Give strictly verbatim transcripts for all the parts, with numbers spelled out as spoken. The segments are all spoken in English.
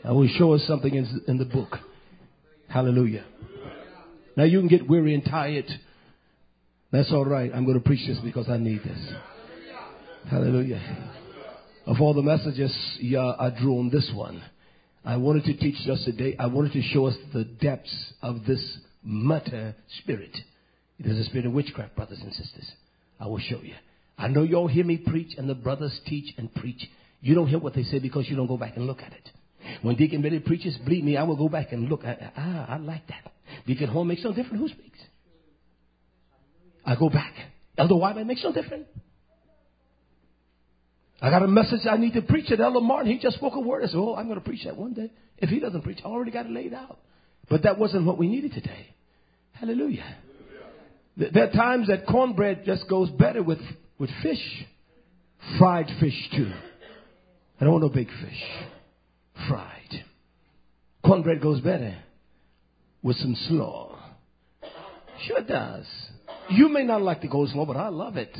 I will show us something in, in the book. Hallelujah. Now you can get weary and tired. That's all right. I'm going to preach this because I need this. Hallelujah. Of all the messages, yeah, I drew on this one. I wanted to teach just today. I wanted to show us the depths of this matter spirit. It is a spirit of witchcraft, brothers and sisters. I will show you. I know you all hear me preach and the brothers teach and preach. You don't hear what they say because you don't go back and look at it. When Deacon Billy preaches, believe me, I will go back and look at, ah, I like that. Deacon Horn makes no difference who speaks. I go back. Elder Wyman makes no difference. I got a message I need to preach at Elder Martin. He just spoke a word. I said, oh, I'm going to preach that one day. If he doesn't preach, I already got it laid out. But that wasn't what we needed today. Hallelujah. There are times that cornbread just goes better with, with fish. Fried fish, too. I don't want no big fish. Fried. Cornbread goes better with some slaw. Sure it does. You may not like the coleslaw, but I love it.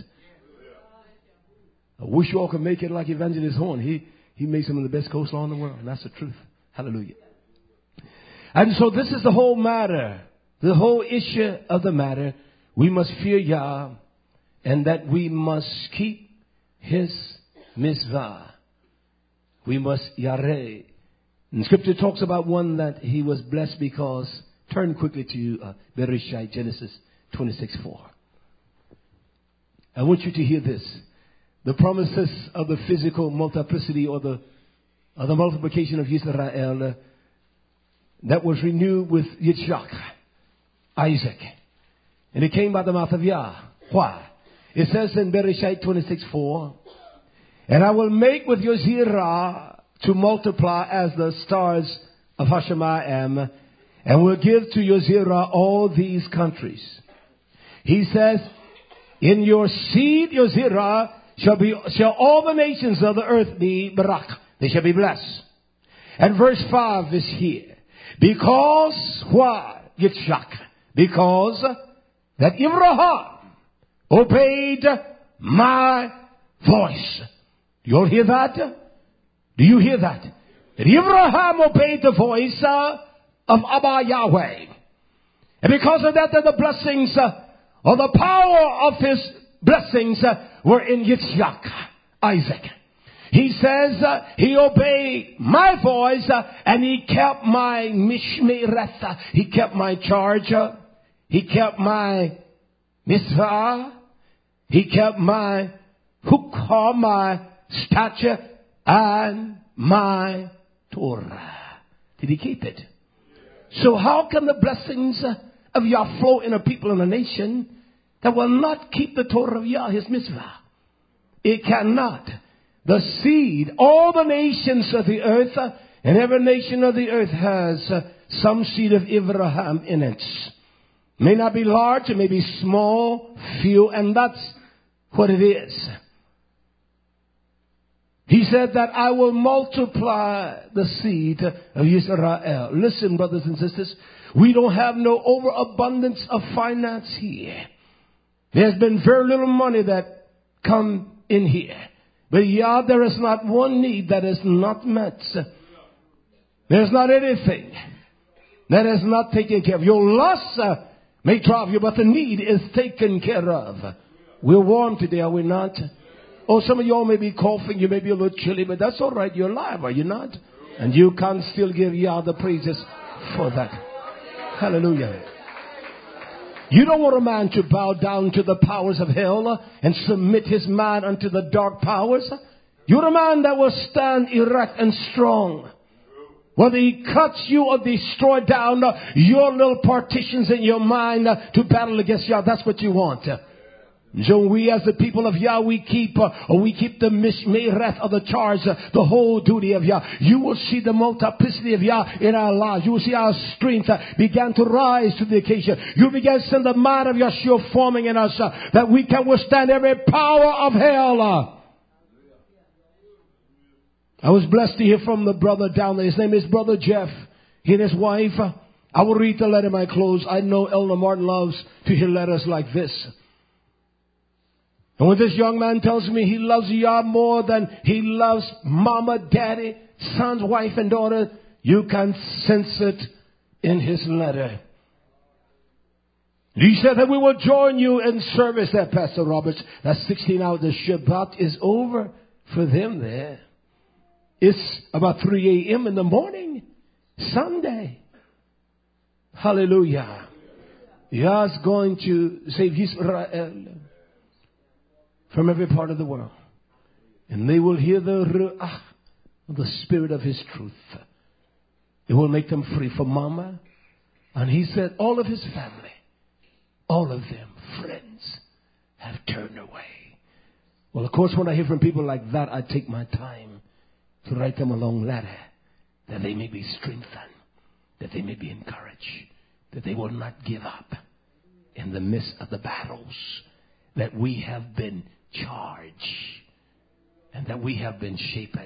I wish you all could make it like Evangelist Horn. He, he makes some of the best coleslaw in the world. And that's the truth. Hallelujah. And so this is the whole matter. The whole issue of the matter. We must fear Yah. And that we must keep His mitzvah. We must yareh. And Scripture talks about one that he was blessed because. Turn quickly to uh, Bereshit, Genesis twenty-six four. I want you to hear this. The promises of the physical multiplicity or the, or the multiplication of Israel uh, that was renewed with Yitzchak, Isaac. And it came by the mouth of Yah. Why? It says in Bereshit twenty-six four, and I will make with your zirah to multiply as the stars of Hashemayim, and will give to your zirah all these countries. He says, in your seed, your zirah, shall be, shall all the nations of the earth be barak. They shall be blessed. And verse five is here. Because, why? Yitzchak. Because that Abraham obeyed my voice. You all hear that? Do you hear that? That Abraham obeyed the voice uh, of Abba Yahweh. And because of that, that the blessings uh, or the power of his blessings uh, were in Yitzchak, Isaac. He says uh, he obeyed my voice uh, and he kept my mishmereth. He kept my charge. Uh, he kept my mitzvah. He kept my hukah, my statute, and my Torah. Did he keep it? So how can the blessings of Yah flow in a people and a nation that will not keep the Torah of Yah, his mitzvah? It cannot. The seed, all the nations of the earth, and every nation of the earth has some seed of Abraham in it. May not be large, it may be small, few, and that's what it is. He said that I will multiply the seed of Israel. Listen, brothers and sisters, we don't have no overabundance of finance here. There's been very little money that come in here. But yeah, there is not one need that is not met. There's not anything that is not taken care of. Your lust uh, may drive you, but the need is taken care of. We're warm today, are we not? Oh, some of y'all may be coughing, you may be a little chilly, but that's all right. You're alive, are you not? And you can still give Yah the praises for that. Hallelujah. You don't want a man to bow down to the powers of hell and submit his mind unto the dark powers. You're a man that will stand erect and strong. Whether he cuts you or destroy down your little partitions in your mind to battle against Yah, that's what you want. So we as the people of Yah, we keep, uh, or we keep the mishmereth of the charge, uh, the whole duty of Yah. You will see the multiplicity of Yah in our lives. You will see our strength uh, began to rise to the occasion. You began to send the mind of Yahshua forming in us uh, that we can withstand every power of hell. Uh. I was blessed to hear from the brother down there. His name is Brother Jeff. He and his wife. Uh, I will read the letter in my close. I know Elder Martin loves to hear letters like this. And when this young man tells me he loves Yah more than he loves mama, daddy, sons, wife, and daughter, You can sense it in his letter. He said that we will join you in service there, Pastor Roberts. That sixteen hours, the Shabbat is over for them there. It's about three a.m. in the morning, Sunday. Hallelujah. God's going to save Israel from every part of the world. And they will hear the ruach, the spirit of his truth. It will make them free from mama. And he said all of his family, all of them, friends, have turned away. Well, of course, when I hear from people like that, I take my time to write them a long letter that they may be strengthened, that they may be encouraged, that they will not give up in the midst of the battles that we have been charged and that we have been shapen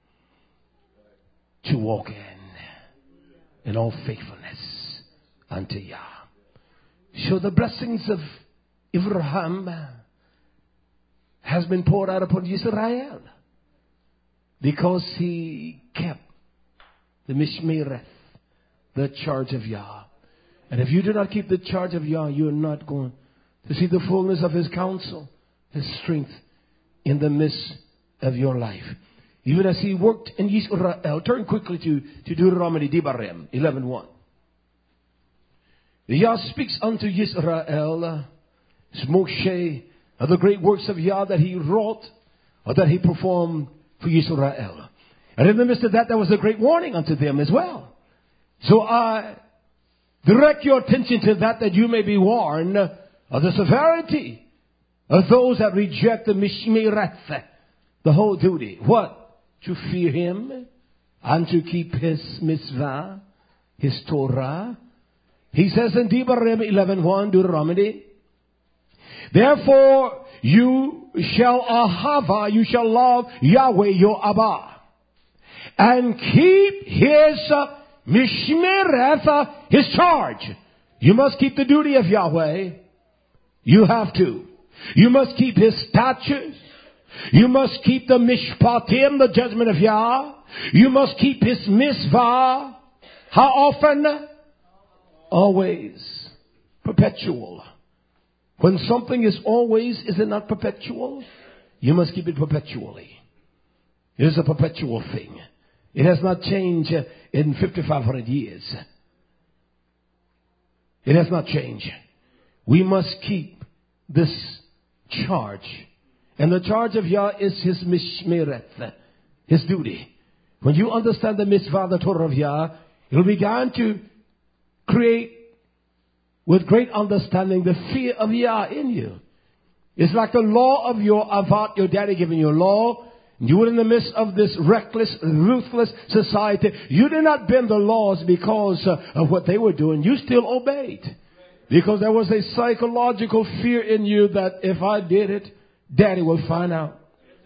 to walk in, in all faithfulness unto Yah. So the blessings of Abraham has been poured out upon Israel because he kept the Mishmereth, the charge of Yah. And if you do not keep the charge of Yah, you are not going to see the fullness of his counsel, his strength in the midst of your life. Even as he worked in Israel. Turn quickly to, to Deuteronomy Devarim eleven one. Yah speaks unto Israel, Moshe, of the great works of Yah that he wrought, or that he performed for Israel. And in the midst of that, there was a great warning unto them as well. So I direct your attention to that, that you may be warned of the severity of those that reject the Mishmereth, the whole duty. What? To fear him and to keep his mitzvah, his Torah. He says in Devarim eleven one, Deuteronomy, therefore you shall ahava, you shall love Yahweh your Abba, and keep his uh, Mishmereth, uh, his charge. You must keep the duty of Yahweh. You have to. You must keep his statutes. You must keep the mishpatim, the judgment of Yah. You must keep his mitzvah. How often? Always. Perpetual. When something is always, is it not perpetual? You must keep it perpetually. It is a perpetual thing. It has not changed in fifty-five hundred years. It has not changed. We must keep this charge. And the charge of Yah is his mishmereth, his duty. When you understand the mitzvah, the Torah of Yah, it will begin to create with great understanding the fear of Yah in you. It's like the law of your avat, your daddy giving you a law. You were in the midst of this reckless, ruthless society. You did not bend the laws because uh, of what they were doing. You still obeyed. Because there was a psychological fear in you that if I did it, Daddy will find out.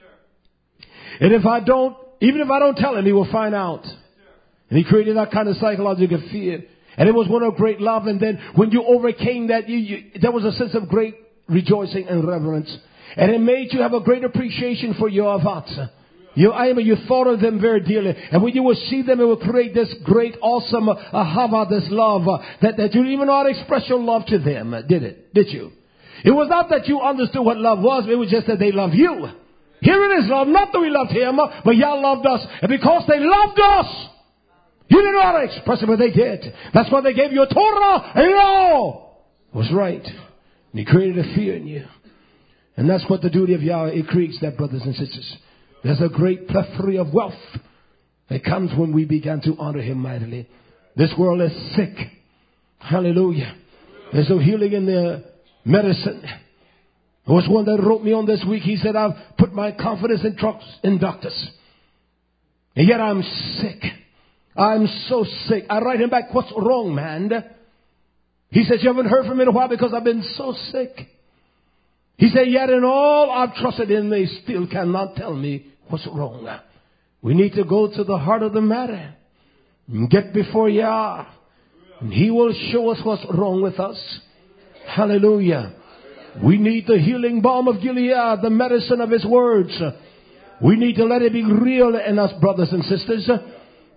And if I don't, even if I don't tell him, he will find out. And he created that kind of psychological fear. And it was one of great love. And then when you overcame that, you, you, there was a sense of great rejoicing and reverence. And it made you have a great appreciation for your avats. You, I mean, you thought of them very dearly. And when you would see them, it would create this great, awesome uh, ahava, this love, uh, that, that you didn't even know how to express your love to them. Uh, did it? Did you? It was not that you understood what love was. It was just that they love you. Here it is, love. Not that we loved him, but Yah loved us. And because they loved us, you didn't know how to express it, but they did. That's why they gave you a Torah and law. It was right. And he created a fear in you. And that's what the duty of Yah, it creates that, brothers and sisters. There's a great plethora of wealth that comes when we begin to honor him mightily. This world is sick. Hallelujah. There's no healing in the medicine. There was one that wrote me on this week. He said, I've put my confidence in trucks, in doctors. And yet I'm sick. I'm so sick. I write him back, what's wrong, man? He said, you haven't heard from me in a while because I've been so sick. He said, yet in all I've trusted in, they still cannot tell me what's wrong. We need to go to the heart of the matter and get before Yah. And he will show us what's wrong with us. Hallelujah. We need the healing balm of Gilead, the medicine of his words. We need to let it be real in us, brothers and sisters.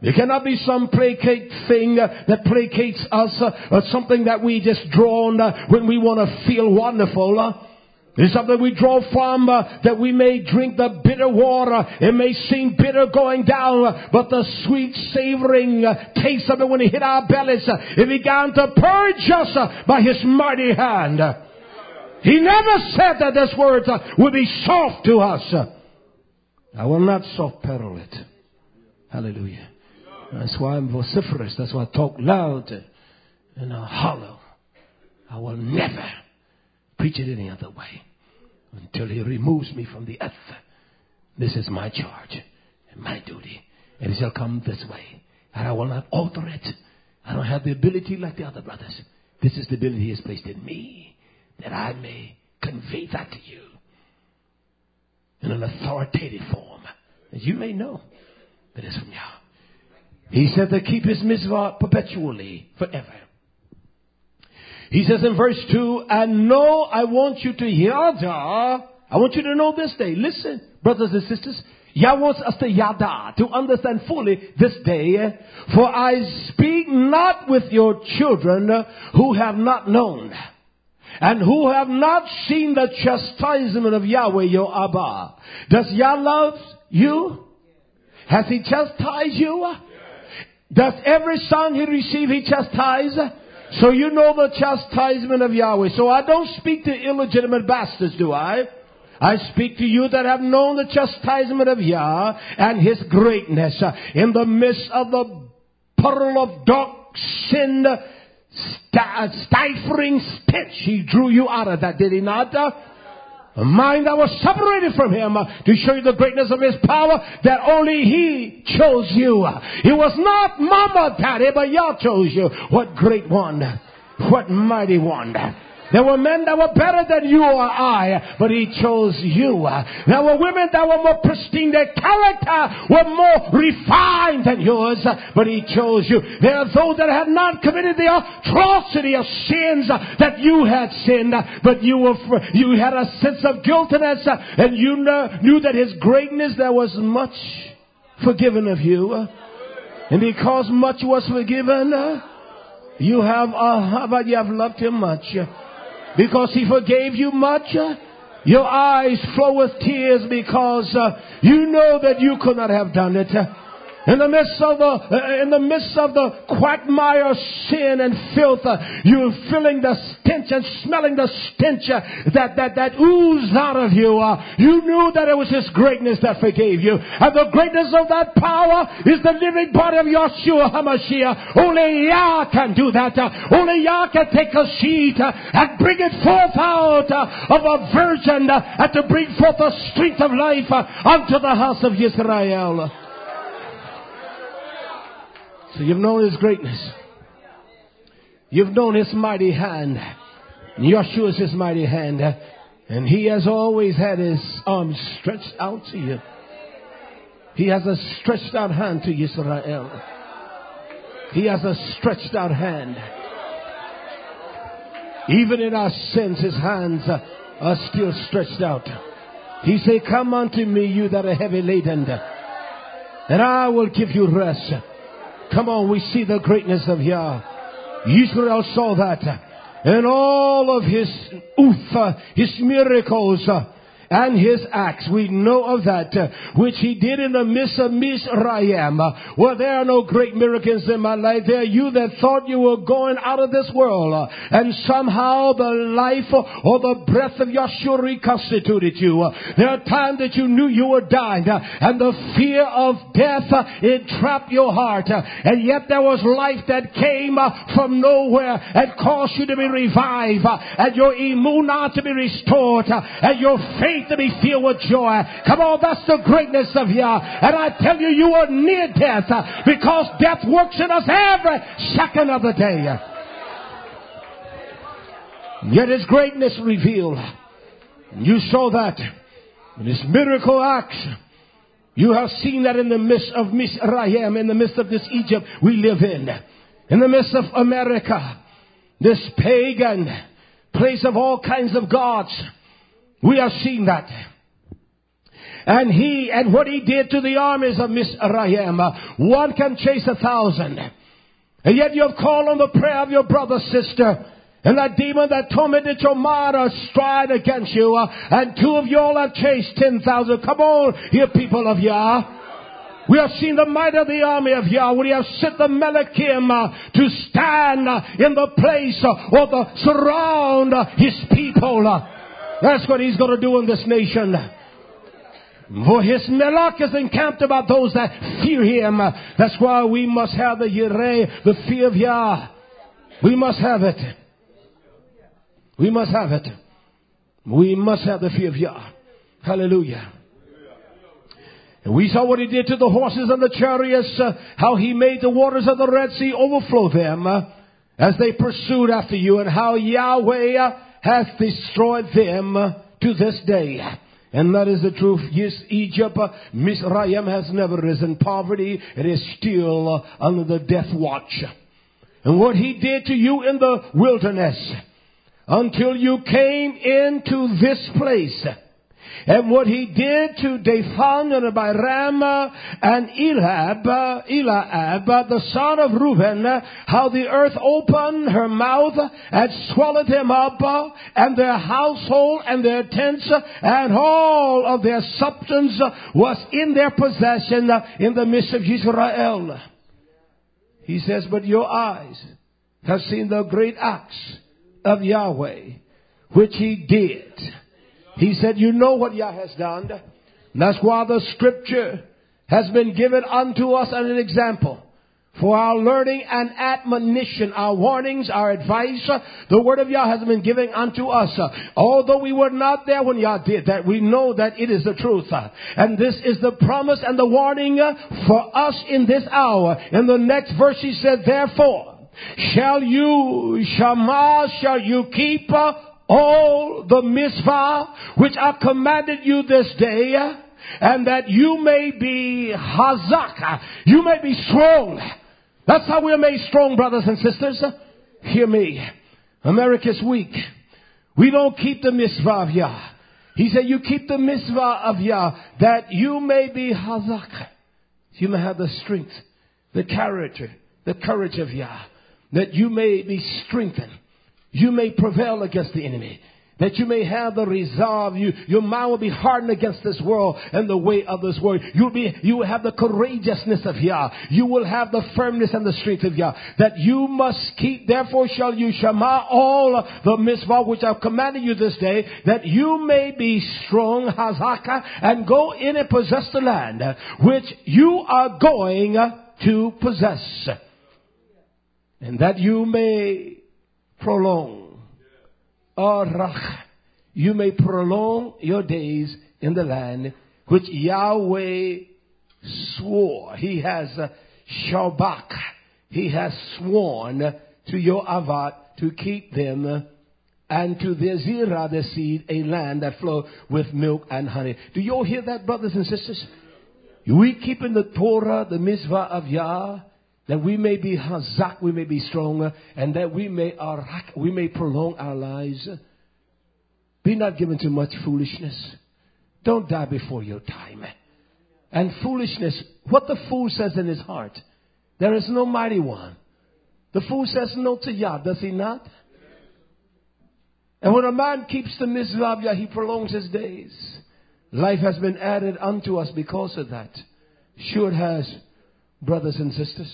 There cannot be some placate thing uh, that placates us, uh, or something that we just draw on uh, when we want to feel wonderful. Uh. It's something we draw from, uh, that we may drink the bitter water. It may seem bitter going down, uh, but the sweet savoring uh, taste of it when it hit our bellies, uh, it began to purge us uh, by His mighty hand. Uh, he never said that this word uh, would be soft to us. Uh, I will not soft pedal it. Hallelujah. That's why I'm vociferous. That's why I talk loud and uh, hollow. I will never preach it any other way until He removes me from the earth. This is my charge and my duty. And it shall come this way. And I will not alter it. I don't have the ability like the other brothers. This is the ability He has placed in me, that I may convey that to you in an authoritative form, that you may know that it's from Yah. He said to keep His mitzvah perpetually, forever. He says in verse two, and know I want you to yada. I want you to know this day. Listen, brothers and sisters. Yah wants us to yada, to understand fully this day. For I speak not with your children who have not known, and who have not seen the chastisement of Yahweh your Abba. Does Yah love you? Has He chastised you? Does every son He receive He chastise? So you know the chastisement of Yahweh. So I don't speak to illegitimate bastards, do I? I speak to you that have known the chastisement of Yah and His greatness. In the midst of the puddle of dark sin, st- stifling stench, He drew you out of that, did He not? A mind that was separated from Him uh, to show you the greatness of His power, that only He chose you. It was not mama, daddy, but Yah chose you. What great one. What mighty one. There were men that were better than you or I, but He chose you. There were women that were more pristine. Their character were more refined than yours, but He chose you. There are those that had not committed the atrocity of sins that you had sinned, but you were you had a sense of guiltiness, and you knew that His greatness, there was much forgiven of you. And because much was forgiven, you have, uh, how about you have loved Him much? Because He forgave you much, your eyes flow with tears because uh, you know that you could not have done it. In the midst of the, uh, in the midst of the quagmire of sin and filth, uh, you're feeling the stench and smelling the stench uh, that, that, that oozed out of you. Uh, you knew that it was His greatness that forgave you. And the greatness of that power is the living body of Yeshua HaMashiach. Only Yah can do that. Uh, only Yah can take a seed uh, and bring it forth out uh, of a virgin uh, and to bring forth the strength of life uh, unto the house of Israel. So you've known His greatness. You've known His mighty hand. Yeshua is His mighty hand. And He has always had His arms stretched out to you. He has a stretched out hand to Israel. He has a stretched out hand. Even in our sins, His hands are still stretched out. He said, come unto me, you that are heavy laden, and I will give you rest. Come on, we see the greatness of Yah. Israel saw that. And all of His oof, His miracles, and His acts, we know of that, uh, which He did in the midst of Mizraim. Uh, well, there are no great miracles in my life. There are you that thought you were going out of this world, uh, and somehow the life or the breath of Yeshua reconstituted you. Uh, there are times that you knew you were dying, uh, and the fear of death uh, entrapped your heart, uh, and yet there was life that came uh, from nowhere and caused you to be revived, uh, and your emunah to be restored, uh, and your faith to be filled with joy. Come on, that's the greatness of Yah. And I tell you, you are near death uh, because death works in us every second of the day. Yet His greatness revealed. You saw that in His miracle acts. You have seen that in the midst of Mizraim, in the midst of this Egypt we live in, in the midst of America, this pagan place of all kinds of gods. We have seen that. And he, and what he did to the armies of Mizraim. One can chase a thousand. And yet you have called on the prayer of your brother, sister. And that demon that tormented your mind are stride against you. And two of you all have chased ten thousand. Come on, you people of Yah. We have seen the might of the army of Yah. We have sent the Melachim uh, to stand uh, in the place uh, or the surround uh, his people. Uh, that's what he's going to do in this nation. For his Melach is encamped about those that fear him. Uh, that's why we must have the Yireh, the fear of Yah. We must have it. We must have it. We must have the fear of Yah. Hallelujah. And we saw what he did to the horses and the chariots, uh, how he made the waters of the Red Sea overflow them uh, as they pursued after you, and how Yahweh uh, hath destroyed them uh, to this day. And that is the truth. Yes, Egypt, uh, Mizraim has never risen. Poverty, it is still uh, under the death watch. And what he did to you in the wilderness until you came into this place. And what he did to Dathan and Abiram and Eliab, Eliab, the son of Reuben, how the earth opened her mouth and swallowed them up, and their household and their tents and all of their substance was in their possession in the midst of Israel. He says, but your eyes have seen the great acts of Yahweh, which he did. He said, you know what Yah has done. That's why the scripture has been given unto us as an example for our learning and admonition, our warnings, our advice. The word of Yah has been given unto us. Although we were not there when Yah did that, we know that it is the truth. And this is the promise and the warning for us in this hour. In the next verse he said, therefore shall you, Shema, shall you keep all the mitzvah which I commanded you this day, and that you may be hazak, you may be strong. That's how we're made strong, brothers and sisters. Hear me. America's weak. We don't keep the mitzvah of Yah. He said, you keep the mitzvah of Yah, that you may be hazak. You may have the strength, the character, the courage of Yah, that you may be strengthened. You may prevail against the enemy. That you may have the resolve. You, your mind will be hardened against this world and the way of this world. You'll be, you will have the courageousness of Yah. You will have the firmness and the strength of Yah. That you must keep. Therefore shall you shema all the mitzvah which I've commanded you this day, that you may be strong, hazaka, and go in and possess the land which you are going to possess. And that you may prolong, arach, you may prolong your days in the land which Yahweh swore. He has uh, shabak. He has sworn to your avat to keep them, and to their zirah, the seed, a land that flow with milk and honey. Do you all hear that, brothers and sisters? We keeping the Torah, the mitzvah of Yah, that we may be hazak, we may be stronger, and that we may arak, we may prolong our lives. Be not given to much foolishness. Don't die before your time. And foolishness, what the fool says in his heart, there is no mighty one. The fool says no to Yah, does he not? And when a man keeps the mitzvah of Yah, he prolongs his days. Life has been added unto us because of that. Sure it has, brothers and sisters.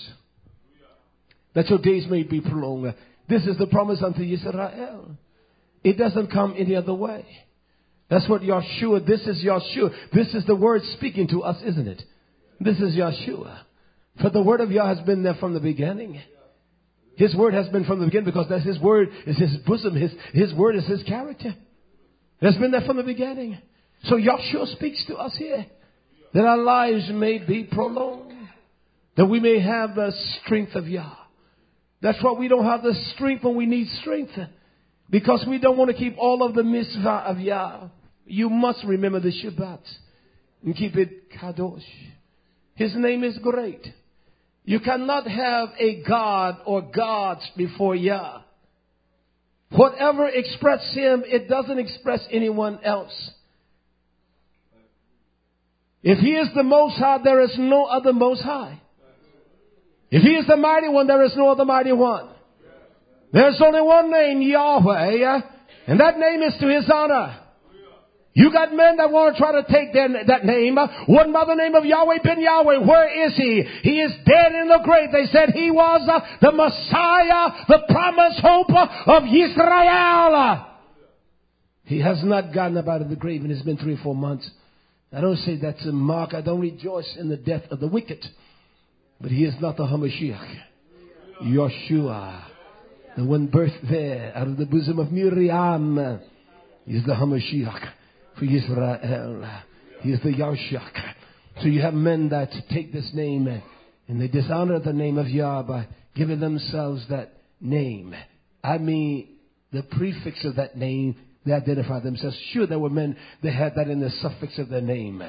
That your days may be prolonged. This is the promise unto Israel. It doesn't come any other way. That's what Yahshua, this is Yahshua. This is the word speaking to us, isn't it? This is Yahshua. For the word of Yah has been there from the beginning. His word has been from the beginning because that's his word, is his bosom. His, his word is his character. It's been there from the beginning. So Yahshua speaks to us here. That our lives may be prolonged. That we may have the strength of Yah. That's why we don't have the strength when we need strength. Because we don't want to keep all of the mitzvah of Yah. You must remember the Shabbat. And keep it kadosh. His name is great. You cannot have a God or gods before Yah. Whatever expresses him, it doesn't express anyone else. If He is the Most High, there is no other Most High. If He is the Mighty One, there is no other Mighty One. There's only one name, Yahweh, and that name is to His honor. You got men that want to try to take their, that name. One by the name of Yahweh ben Yahweh. Where is He? He is dead in the grave. They said He was uh, the Messiah, the promised hope of Israel. He has not gotten up out of the grave, and it's been three or four months. I don't say that's a mark. I don't rejoice in the death of the wicked. But He is not the HaMashiach. Yeshua, the one birthed there out of the bosom of Miriam, is the HaMashiach for Israel. He is the Yahshua. So you have men that take this name and they dishonor the name of Yah by giving themselves that name. I mean, the prefix of that name, they identify themselves. Sure, there were men that had that in the suffix of their name.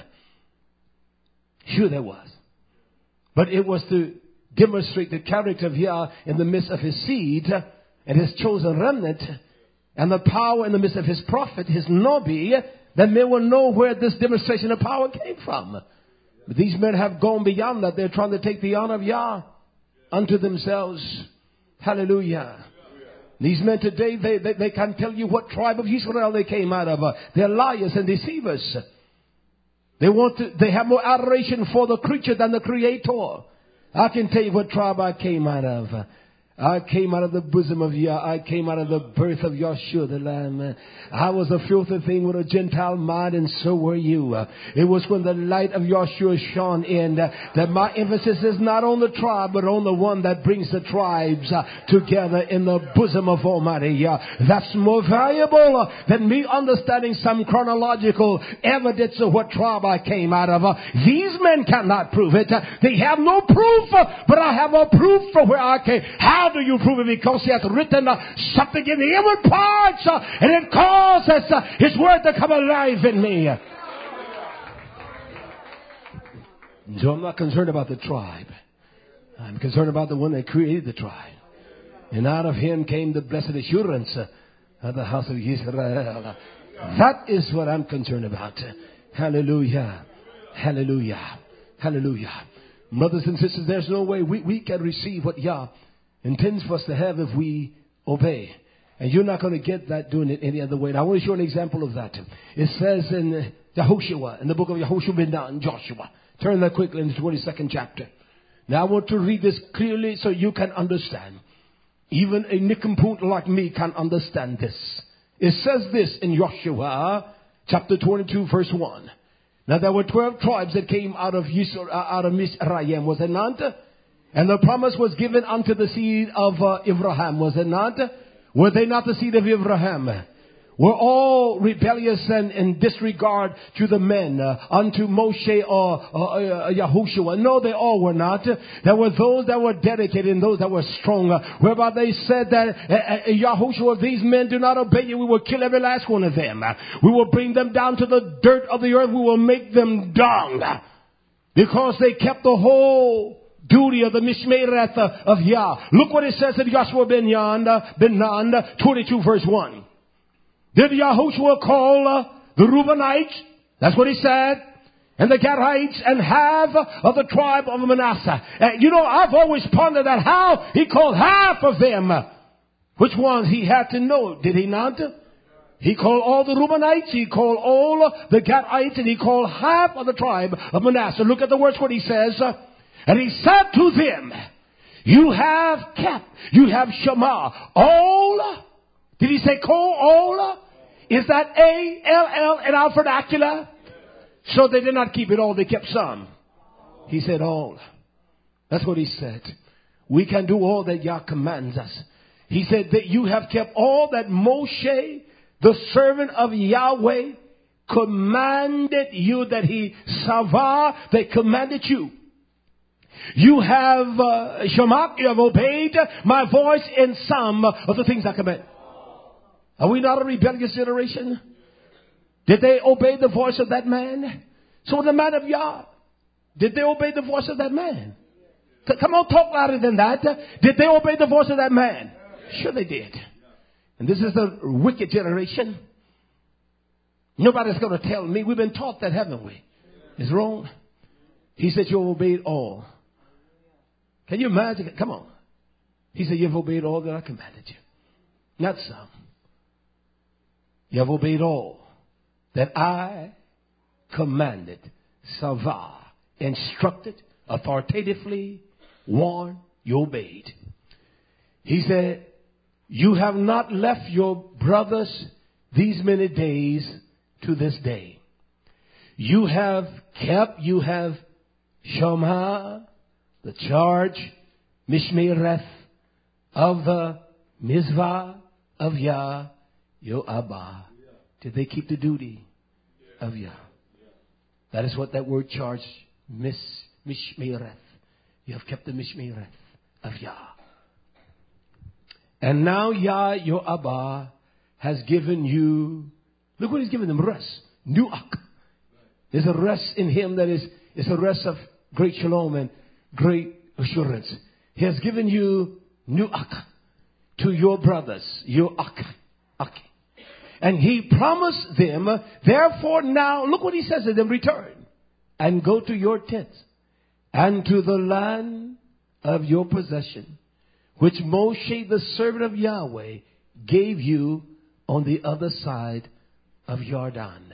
Sure, there was. But it was to demonstrate the character of Yah in the midst of His seed and His chosen remnant, and the power in the midst of His prophet, His Nabi, that men will know where this demonstration of power came from. But these men have gone beyond that. They're trying to take the honor of Yah unto themselves. Hallelujah. These men today, they, they, they can't tell you what tribe of Israel they came out of. They're liars and deceivers. They want to, they have more adoration for the creature than the Creator. I can tell you what tribe I came out of. I came out of the bosom of Yah. I came out of the birth of Yeshua the Lamb. I was a filthy thing with a Gentile mind, and so were you. It was when the light of Yeshua shone in that my emphasis is not on the tribe, but on the one that brings the tribes together in the bosom of Almighty Yah. That's more valuable than me understanding some chronological evidence of what tribe I came out of. These men cannot prove it. They have no proof, but I have a proof for where I came. How do you prove it? Because He has written uh, something in the inward parts, uh, and it causes uh, His word to come alive in me. So I'm not concerned about the tribe. I'm concerned about the one that created the tribe. And out of Him came the blessed assurance uh, of the house of Israel. That is what I'm concerned about. Hallelujah. Hallelujah. Hallelujah. Brothers and sisters, there's no way we, we can receive what Yah intends for us to have if we obey. And you're not going to get that doing it any other way. And I want to show an example of that. It says in Yehoshua, in the book of Yehoshua ben Nun, Joshua. Turn that quickly in the twenty-second chapter. Now I want to read this clearly so you can understand. Even a nincompoop like me can understand this. It says this in Joshua chapter twenty-two verse one. Now there were twelve tribes that came out of Yisrael, out of Mizraim, was it not? And the promise was given unto the seed of uh, Abraham, was it not? Were they not the seed of Abraham? Were all rebellious and in disregard to the men, uh, unto Moshe or uh, uh, Yahushua? No, they all were not. There were those that were dedicated and those that were strong, uh, whereby they said that uh, uh, Yahushua, if these men do not obey you, we will kill every last one of them. We will bring them down to the dirt of the earth. We will make them dung. Because they kept the whole duty of the Mishmereth of Yah. Look what it says in Joshua ben Nun, ben Nun, twenty-two verse one. Did Yahushua call uh, the Reubenites? That's what he said. And the Gadites and half of the tribe of Manasseh. Uh, you know, I've always pondered that how he called half of them. Which ones he had to know, did he not? He called all the Reubenites, he called all the Gadites, and he called half of the tribe of Manasseh. Look at the words what he says. And he said to them, you have kept, you have Shema, all. Did he say call all? Is that A L L in our vernacular? So they did not keep it all, they kept some. He said all. That's what he said. We can do all that Yah commands us. He said that you have kept all that Moshe, the servant of Yahweh, commanded you, that he savah, they commanded you. You have uh, Shema, you have obeyed my voice in some of the things I command. Are we not a rebellious generation? Did they obey the voice of that man? So the man of Yah, did they obey the voice of that man? Come on, talk louder than that. Did they obey the voice of that man? Sure they did. And this is the wicked generation. Nobody's going to tell me. We've been taught that, haven't we? It's wrong. He said you obeyed all. Can you imagine? Come on. He said you've obeyed all that I commanded you. Not some. You have obeyed all that I commanded, salva, instructed, authoritatively, warned, you obeyed. He said, you have not left your brothers these many days to this day. You have kept, you have Shama, the charge, Mishmereth, of the Mizvah of Yah, your Abba. Did they keep the duty of Yah? That is what that word charge, Mish, Mishmereth. You have kept the Mishmereth of Yah. And now Yah, your Abba, has given you, look what he's given them, rest. Nuach. There's a rest in him that is, is a rest of great shalom and great assurance. He has given you Nuach to your brothers, your Ak. Ak. And he promised them, therefore now, look what he says to them, return and go to your tents and to the land of your possession, which Moshe, the servant of Yahweh, gave you on the other side of Jordan.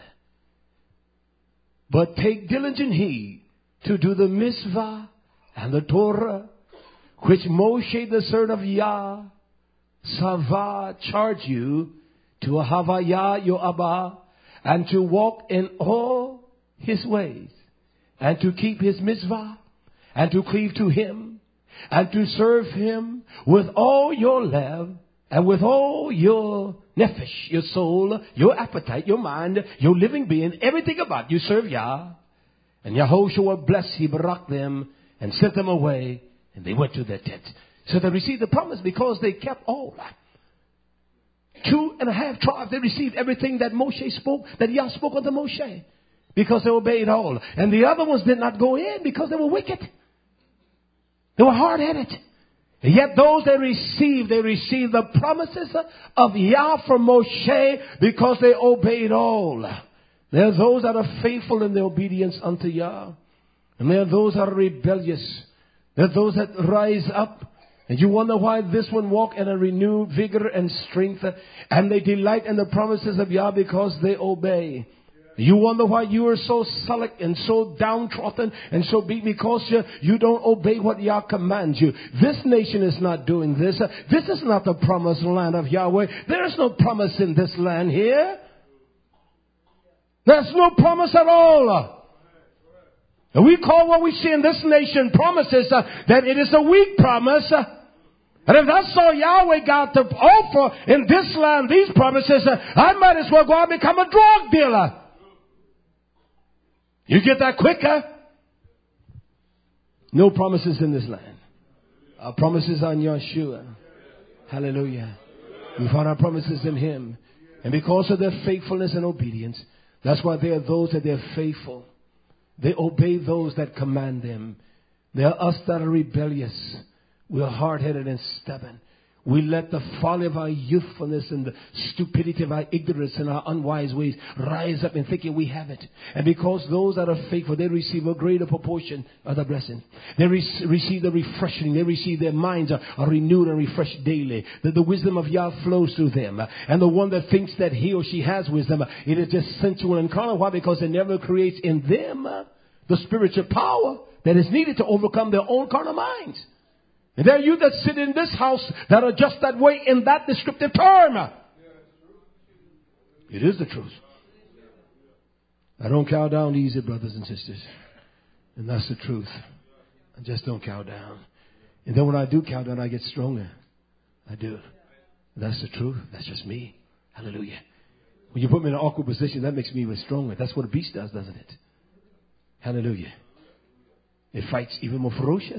But take diligent heed to do the mitzvah and the Torah, which Moshe, the servant of Yah, Sava, charged you to Ahavayah, your Abba, and to walk in all his ways, and to keep his mitzvah, and to cleave to him, and to serve him with all your love, and with all your nephesh, your soul, your appetite, your mind, your living being, everything about you, serve Yah. And Yahushua blessed, he barak them, and sent them away, and they went to their tents. So they received the promise because they kept all that. Two and a half tribes, they received everything that Moshe spoke, that Yah spoke unto Moshe, because they obeyed all. And the other ones did not go in because they were wicked. They were hard-headed. And yet those they received, they received the promises of Yah from Moshe because they obeyed all. There are those that are faithful in their obedience unto Yah. And there are those that are rebellious. There are those that rise up. And you wonder why this one walk in a renewed vigor and strength. And they delight in the promises of Yah because they obey. You wonder why you are so sullen and so downtrodden and so beat because you, you don't obey what Yah commands you. This nation is not doing this. This is not the promised land of Yahweh. There is no promise in this land here. There's no promise at all. And we call what we see in this nation promises uh, that it is a weak promise. Uh, and if that's all Yahweh got to offer in this land, these promises, uh, I might as well go out and become a drug dealer. You get that quicker. No promises in this land. Our promises are in Yeshua. Hallelujah. We find our promises in him. And because of their faithfulness and obedience, that's why there are those that they're faithful. They obey those that command them. There are us that are rebellious. We're hard-headed and stubborn. We let the folly of our youthfulness and the stupidity of our ignorance and our unwise ways rise up in thinking we have it. And because those that are faithful, they receive a greater proportion of the blessing. They re- receive the refreshing. They receive their minds are, are renewed and refreshed daily. That the wisdom of Yah flows through them. And the one that thinks that he or she has wisdom, it is just sensual and carnal. Why? Because it never creates in them the spiritual power that is needed to overcome their own carnal minds. And there are you that sit in this house that are just that way in that descriptive term. It is the truth. I don't cow down easy, brothers and sisters. And that's the truth. I just don't cow down. And then when I do cow down, I get stronger. I do. That's the truth. That's just me. Hallelujah. When you put me in an awkward position, that makes me even stronger. That's what a beast does, doesn't it? Hallelujah. It fights even more ferocious.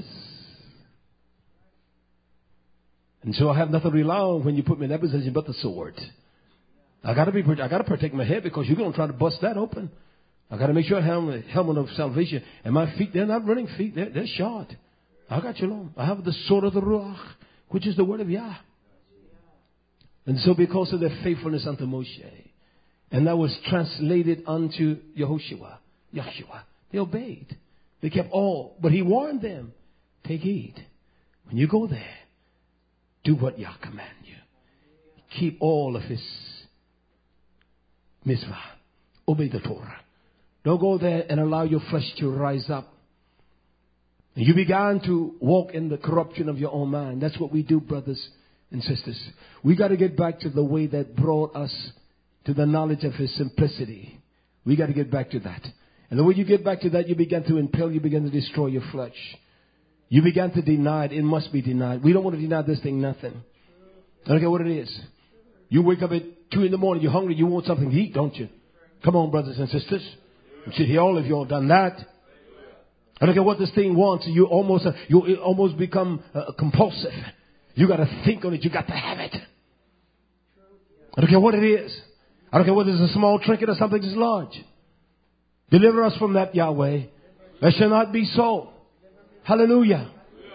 And so I have nothing to rely on when you put me in that position but the sword. I gotta be, I gotta protect my head because you're gonna try to bust that open. I gotta make sure I have a helmet of salvation. And my feet, they're not running feet, they're, they're short. I got you long. I have the sword of the Ruach, which is the word of Yah. And so because of their faithfulness unto Moshe, and that was translated unto Yehoshua, Yeshua, They obeyed. They kept all. But he warned them, take heed. When you go there, do what Yah command you. Keep all of his mitzvah. Obey the Torah. Don't go there and allow your flesh to rise up. And you began to walk in the corruption of your own mind. That's what we do, brothers and sisters. We got to get back to the way that brought us to the knowledge of his simplicity. We got to get back to that. And the way you get back to that, you begin to impel, you begin to destroy your flesh. You begin to deny it. It must be denied. We don't want to deny this thing, nothing. I don't care what it is. You wake up at two in the morning, you're hungry, you want something to eat, don't you? Come on, brothers and sisters. You sit here, all of you all done that. I don't care what this thing wants. You almost, uh, you almost become uh, compulsive. You got to think on it. You got to have it. I don't care what it is. I don't care whether it's a small trinket or something that's large. Deliver us from that, Yahweh. That shall not be so. Hallelujah.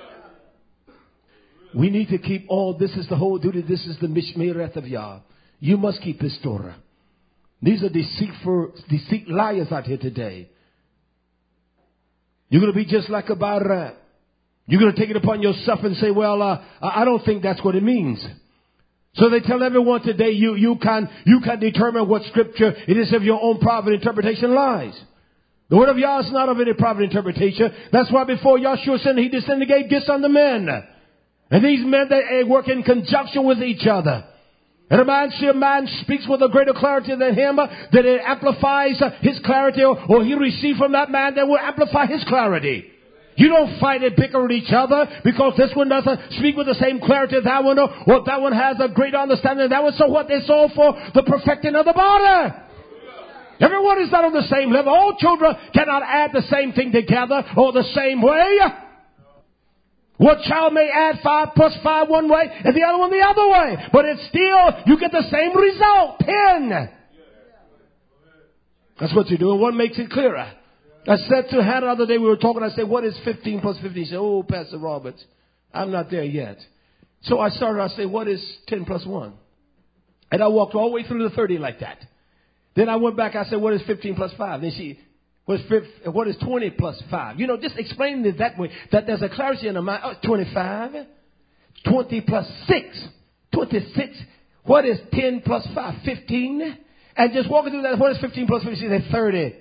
We need to keep all. This is the whole duty. This is the mishmereth of Yah. You must keep this Torah. These are deceitful, deceit liars out here today. You're going to be just like a Balaam. You're going to take it upon yourself and say, well, uh, I don't think that's what it means. So they tell everyone today, you, you can, you can determine what scripture it is of your own private interpretation lies. The word of Yah is not of any private interpretation. That's why before Yahshua said he descended gave gifts unto men. And these men, they work in conjunction with each other. And a man, see a man speaks with a greater clarity than him, that it amplifies his clarity, or, or he receives from that man that will amplify his clarity. You don't fight and bicker with each other because this one doesn't speak with the same clarity as that one, or, or that one has a greater understanding of that one. So what? It's all for the perfecting of the body. Everyone is not on the same level. All children cannot add the same thing together or the same way. One child may add five plus five one way and the other one the other way. But it's still, you get the same result. Ten. That's what you do. And one makes it clearer. I said to Hannah the other day, we were talking, I said, what is fifteen plus fifteen? She said, oh, Pastor Roberts, I'm not there yet. So I started, I said, what is ten plus one? And I walked all the way through the thirty like that. Then I went back, I said, what is fifteen plus five? Then she, what is, what is twenty plus five? You know, just explaining it that way, that there's a clarity in the mind. Oh, twenty-five. twenty plus six. twenty-six. What is ten plus five? fifteen. And just walking through that, what is fifteen plus fifteen? She said thirty.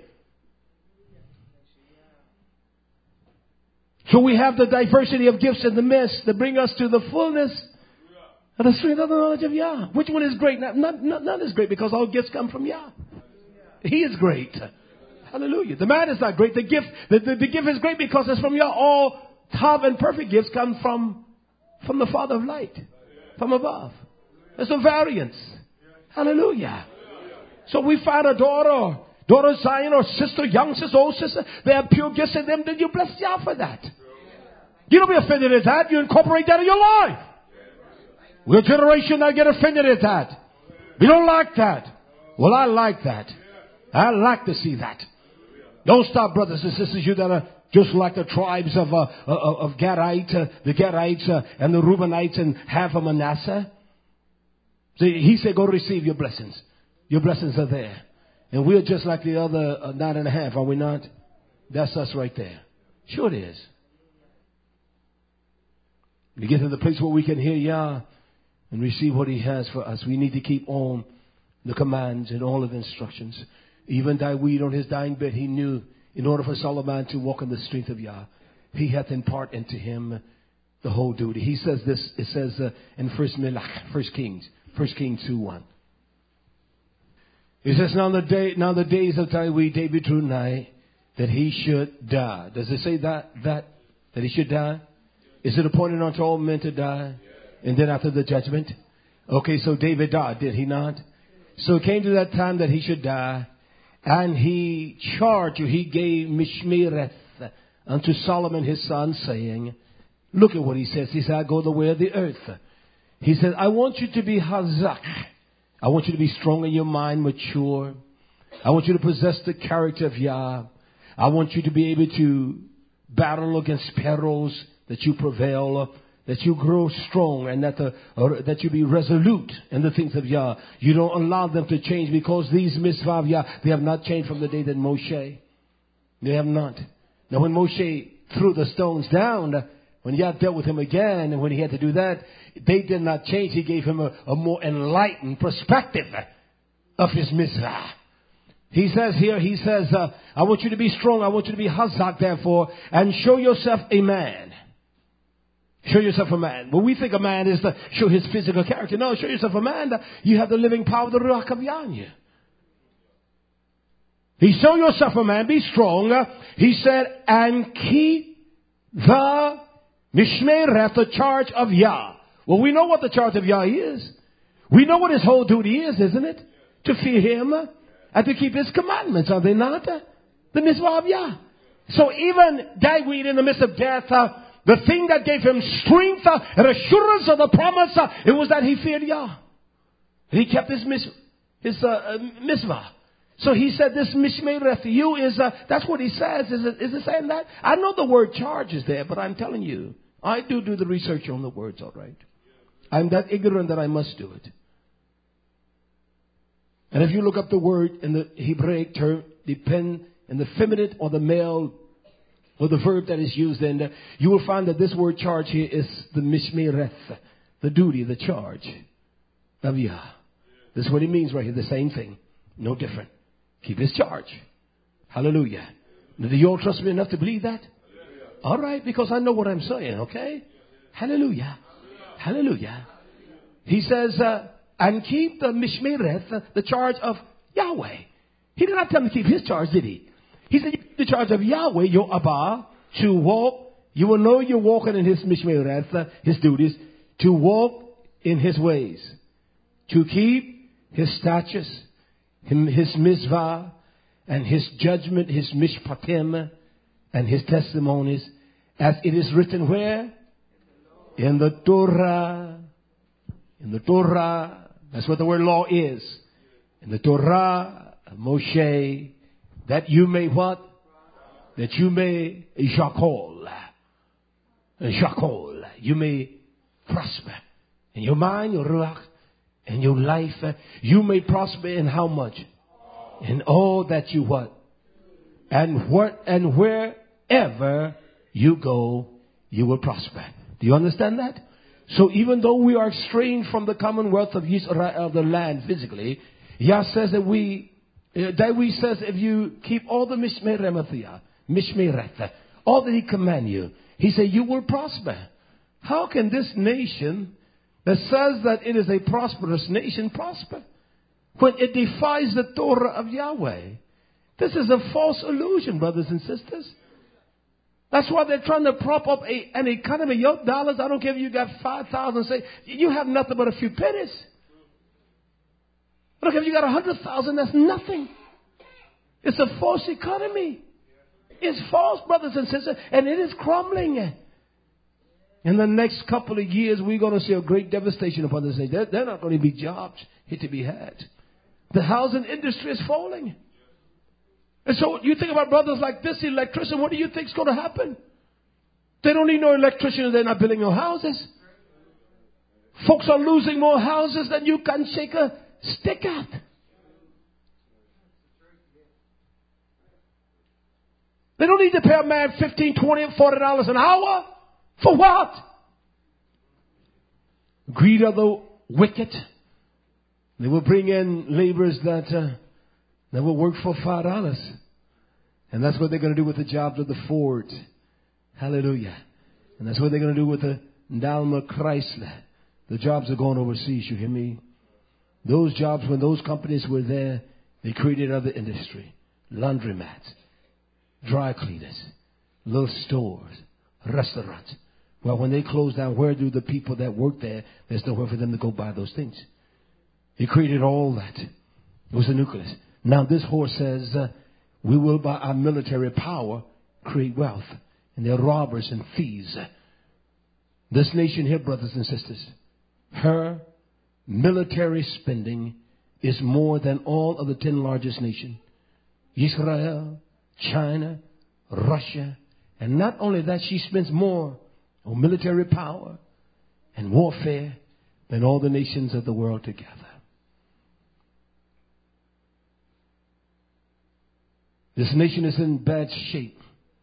So we have the diversity of gifts in the midst that bring us to the fullness of the strength of the knowledge of Yah. Which one is great? Not, not, not, none is great because all gifts come from Yah. He is great. Hallelujah. The man is not great. The gift, the, the, the gift is great because it's from Yah. All top and perfect gifts come from, from the Father of light, from above. There's no variance. Hallelujah. So we find a daughter, daughter Zion or sister, young sister, old sister, they have pure gifts in them, then you bless Yah for that. You don't be offended at that. You incorporate that in your life. We're a generation that get offended at that. We don't like that. Well, I like that. I like to see that. Don't stop, brothers and sisters, you that are just like the tribes of, uh, of, of Gadite, uh, the Gadites uh, and the Reubenites and half of Manasseh. See, he said, go receive your blessings. Your blessings are there. And we're just like the other uh, nine and a half, are we not? That's us right there. Sure it is. We get to the place where we can hear Yah and receive what he has for us. We need to keep on the commands and all of the instructions. Even David on his dying bed, he knew in order for Solomon to walk in the strength of Yah, he hath impart into him the whole duty. He says this, it says uh, in First Melach, First Kings, First Kings two one. It says, now the day, now the days of David, David drew nigh that he should die. Does it say that, that, that he should die? Is it appointed unto all men to die? And then after the judgment? Okay, so David died, did he not? So it came to that time that he should die. And he charged you, he gave Mishmereth unto Solomon his son, saying, look at what he says. He said, I go the way of the earth. He said, I want you to be hazak. I want you to be strong in your mind, mature. I want you to possess the character of Yah. I want you to be able to battle against perils, that you prevail, that you grow strong, and that the, or that you be resolute in the things of Yah. You don't allow them to change because these mitzvah of Yah, they have not changed from the day that Moshe They have not. Now when Moshe threw the stones down, when Yah dealt with him again, and when he had to do that, they did not change. He gave him a, a more enlightened perspective of his mitzvah. He says here, he says, uh, I want you to be strong. I want you to be hazak, therefore, and show yourself a man. Show yourself a man. When we think a man is to show his physical character. No, show yourself a man that you have the living power of the Ruach of Yah in you. He show yourself a man, be strong. He said, and keep the Mishmereth, the charge of Yah. Well, we know what the charge of Yah is. We know what his whole duty is, isn't it? To fear him and to keep his commandments, are they not? The mitzvah of Yah. So even David in the midst of death, uh, the thing that gave him strength uh, and assurance of the promise, uh, it was that he feared Yah. And he kept his, mis- his uh, uh, mitzvah. So he said this Mishmereth, you is, uh, that's what he says. Is it, is it saying that? I know the word charge is there, but I'm telling you, I do do the research on the words, all right. I'm that ignorant that I must do it. And if you look up the word in the Hebraic term, depend in the feminine or the male or the verb that is used in, you will find that this word charge here is the Mishmereth, the duty, the charge of Yah. This is what it means right here, the same thing, no different. Keep his charge. Hallelujah. Now, do you all trust me enough to believe that? All right, because I know what I'm saying, okay? Hallelujah. Hallelujah. He says, uh, and keep the Mishmereth, the charge of Yahweh. He did not tell him to keep his charge, did he? He said, the charge of Yahweh, your Abba, to walk. You will know you're walking in his Mishmereth, his duties, to walk in his ways, to keep his statutes, his mitzvah, and his judgment, his mishpatim, and his testimonies, as it is written where? In the Torah. In the Torah. That's what the word law is. In the Torah of Moshe, that you may what? That you may shakol. Shakol. You may prosper. In your mind, your ruach, in your life. You may prosper in how much? In all that you what? And what and wherever you go, you will prosper. Do you understand that? So even though we are estranged from the commonwealth of Israel, the land physically, Yah says that we, uh, David says if you keep all the Mishmereth, Mishmereth, all that he command you, he said you will prosper. How can this nation that says that it is a prosperous nation prosper when it defies the Torah of Yahweh? This is a false illusion, brothers and sisters. That's why they're trying to prop up a, an economy. Your dollars, I don't care if you got five thousand, say, you have nothing but a few pennies. I don't care if you got a hundred thousand, that's nothing. It's a false economy. It's false, brothers and sisters, and it is crumbling. In the next couple of years, we're going to see a great devastation upon this nation. There, there are not going to be jobs here to be had. The housing industry is falling. And so you think about brothers like this, electrician, what do you think is going to happen? They don't need no electrician if they're not building no houses. Folks are losing more houses than you can shake a stick at. They don't need to pay a man fifteen, twenty, forty dollars an hour. For what? Greed of the wicked. They will bring in laborers that uh, that will work for five dollars, and that's what they're going to do with the jobs of the Ford. Hallelujah! And that's what they're going to do with the Daimler Chrysler. The jobs are going overseas. You hear me? Those jobs, when those companies were there, they created other industry, laundromats, dry cleaners, little stores, restaurants. Well, when they close down, where do the people that work there, there's nowhere for them to go buy those things. He created all that. It was the nucleus. Now this horse says, uh, we will by our military power create wealth. And they're robbers and thieves. This nation here, brothers and sisters, her military spending is more than all of the ten largest nations. Israel, China, Russia. And not only that, she spends more on military power and warfare than all the nations of the world together. This nation is in bad shape.